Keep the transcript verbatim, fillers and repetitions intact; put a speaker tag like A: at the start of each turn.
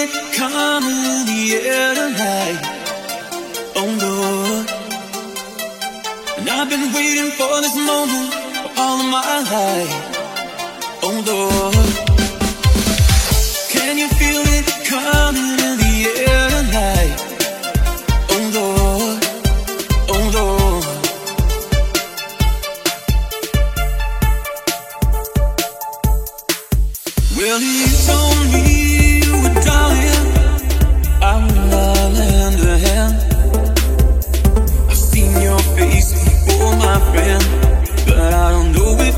A: it coming in the air tonight. Oh Lord, and I've been waiting for this moment for all of my life. Oh Lord, can you feel it coming in the air tonight? Oh Lord, oh Lord. Well, you told me you were dying, I will not lend a hand. I've seen your face before, my friend, but I don't know if